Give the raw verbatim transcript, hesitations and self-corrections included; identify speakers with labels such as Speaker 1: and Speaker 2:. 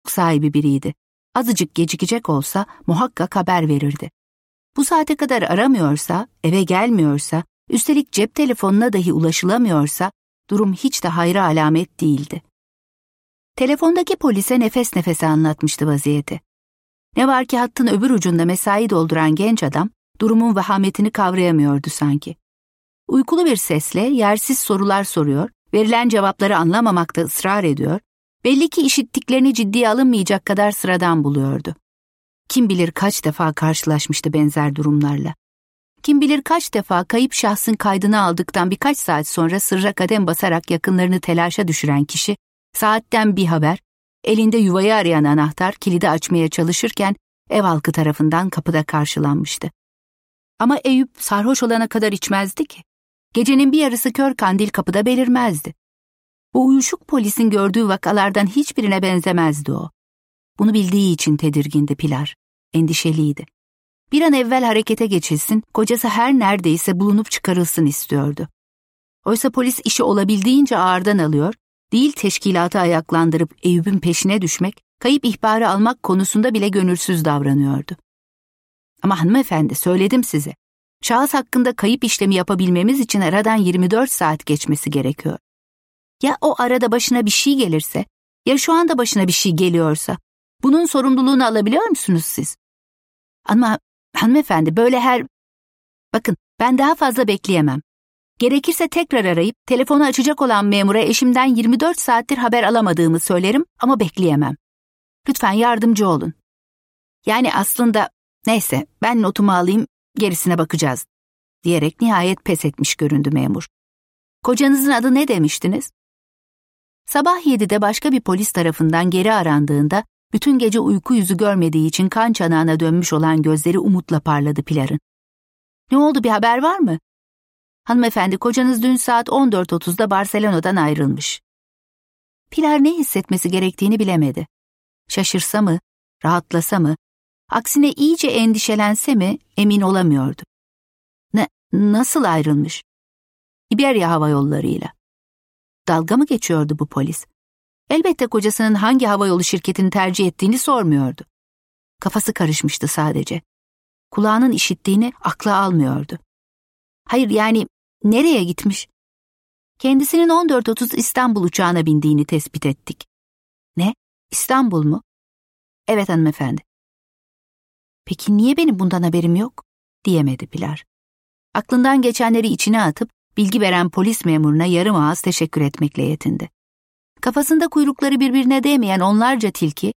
Speaker 1: hukuk sahibi biriydi. Azıcık gecikecek olsa muhakkak haber verirdi. Bu saate kadar aramıyorsa, eve gelmiyorsa, üstelik cep telefonuna dahi ulaşılamıyorsa durum hiç de hayra alamet değildi. Telefondaki polise nefes nefese anlatmıştı vaziyeti. Ne var ki hattın öbür ucunda mesai dolduran genç adam durumun vehametini kavrayamıyordu sanki. Uykulu bir sesle yersiz sorular soruyor, verilen cevapları anlamamakta ısrar ediyor, belli ki işittiklerini ciddiye alınmayacak kadar sıradan buluyordu. Kim bilir kaç defa karşılaşmıştı benzer durumlarla. Kim bilir kaç defa kayıp şahsın kaydını aldıktan birkaç saat sonra sırra kadem basarak yakınlarını telaşa düşüren kişi, saatten bir haber, elinde yuvayı arayan anahtar kilidi açmaya çalışırken ev halkı tarafından kapıda karşılanmıştı. Ama Eyüp sarhoş olana kadar içmezdi ki. Gecenin bir yarısı kör kandil kapıda belirmezdi. Bu uyuşuk polisin gördüğü vakalardan hiçbirine benzemezdi o. Bunu bildiği için tedirgindi Pilar, endişeliydi. Bir an evvel harekete geçilsin, kocası her neredeyse bulunup çıkarılsın istiyordu. Oysa polis işi olabildiğince ağırdan alıyor, değil teşkilatı ayaklandırıp Eyüp'ün peşine düşmek, kayıp ihbarı almak konusunda bile gönülsüz davranıyordu. Ama hanımefendi, söyledim size, şahıs hakkında kayıp işlemi yapabilmemiz için aradan yirmi dört saat geçmesi gerekiyor. Ya o arada başına bir şey gelirse, ya şu anda başına bir şey geliyorsa, bunun sorumluluğunu alabiliyor musunuz siz? Ama hanımefendi böyle her... Bakın, ben daha fazla bekleyemem. Gerekirse tekrar arayıp telefonu açacak olan memura eşimden yirmi dört saattir haber alamadığımı söylerim ama bekleyemem. Lütfen yardımcı olun. Yani aslında neyse ben notumu alayım, gerisine bakacağız diyerek nihayet pes etmiş göründü memur. Kocanızın adı ne demiştiniz? Sabah yedide başka bir polis tarafından geri arandığında bütün gece uyku yüzü görmediği için kan çanağına dönmüş olan gözleri umutla parladı Pilar'ın. Ne oldu, bir haber var mı? Hanımefendi, kocanız dün saat on dört otuzda Barcelona'dan ayrılmış. Pilar ne hissetmesi gerektiğini bilemedi. Şaşırsa mı, rahatlasa mı, aksine iyice endişelense mi emin olamıyordu. Ne, nasıl ayrılmış? İberya Hava Yolları'yla. Dalga mı geçiyordu bu polis? Elbette kocasının hangi havayolu şirketini tercih ettiğini sormuyordu. Kafası karışmıştı sadece. Kulağının işittiğini akla almıyordu. Hayır, yani nereye gitmiş? Kendisinin on dört otuz İstanbul uçağına bindiğini tespit ettik. Ne? İstanbul mu? Evet hanımefendi. Peki niye benim bundan haberim yok? Diyemedi Pilar. Aklından geçenleri içine atıp bilgi veren polis memuruna yarım ağız teşekkür etmekle yetindi. Kafasında kuyrukları birbirine değmeyen onlarca tilki